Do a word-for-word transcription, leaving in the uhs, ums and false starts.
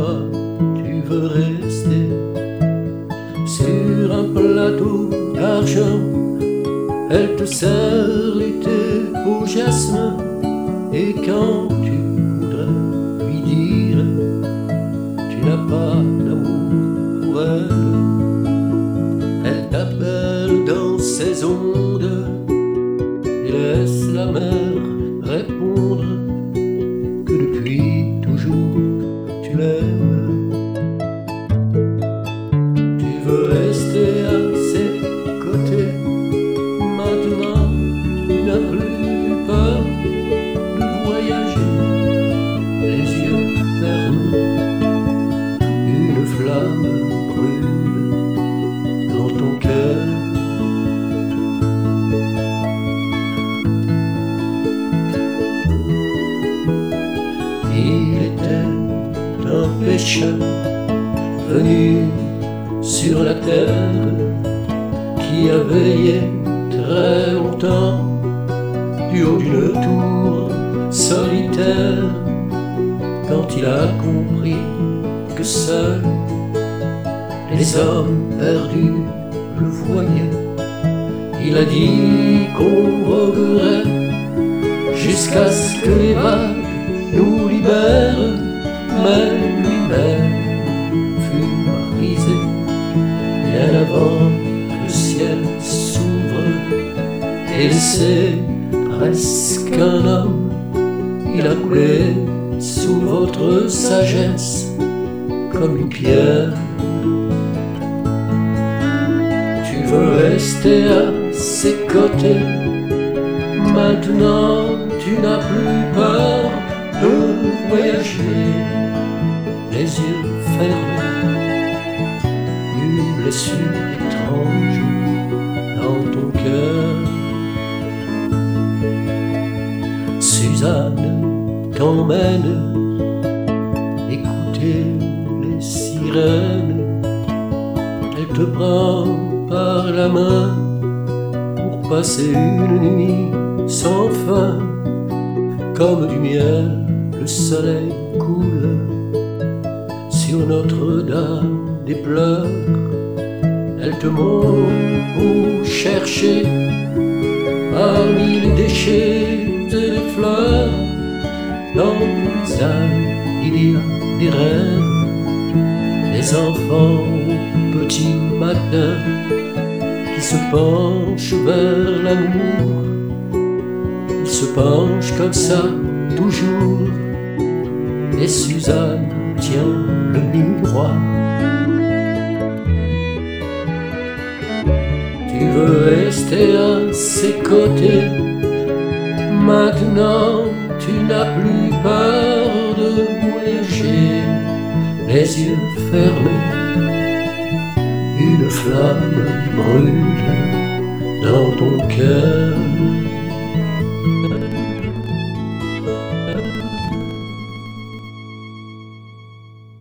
toi tu veux rester sur un plateau d'argent. Elle te sert l'été au jasmin, et quand tu voudrais lui dire tu n'as pas d'amour pour elle, elle t'appelle dans ses ondes et laisse la mer répondre que depuis toujours tu l'aimes. Tu veux rester à ses côtés, maintenant tu n'as plus peur de voyager, les yeux fermés, une flamme brûle dans ton cœur. Il était un pécheur venu sur la terre qui a veillé très longtemps du haut d'une tour solitaire. Quand il a compris que seuls les hommes perdus le voyaient, il a dit qu'on voguerait jusqu'à ce que les vagues nous libèrent. Mais lui-même fut brisé bien avant que le ciel s'ouvre, et laissé presque un homme, il a coulé sous votre sagesse comme une pierre. Tu veux rester à ses côtés, maintenant tu n'as plus peur de voyager, les yeux fermés, une blessure étrange dans ton cœur. Suzanne t'emmène écouter les sirènes, elle te prend par la main pour passer une nuit sans fin. Comme du miel, le soleil coule sur Notre-Dame des pleurs. Elle te montre où chercher parmi les déchets et les fleurs. Dans les âmes, il y a des rêves, des enfants au petit matin qui se penchent vers l'amour. Ils se penchent comme ça toujours, et Suzanne tient le miroir. Tu veux rester à ses côtés, maintenant tu n'as plus peur de voyager, les yeux fermés, une flamme brûle dans ton cœur.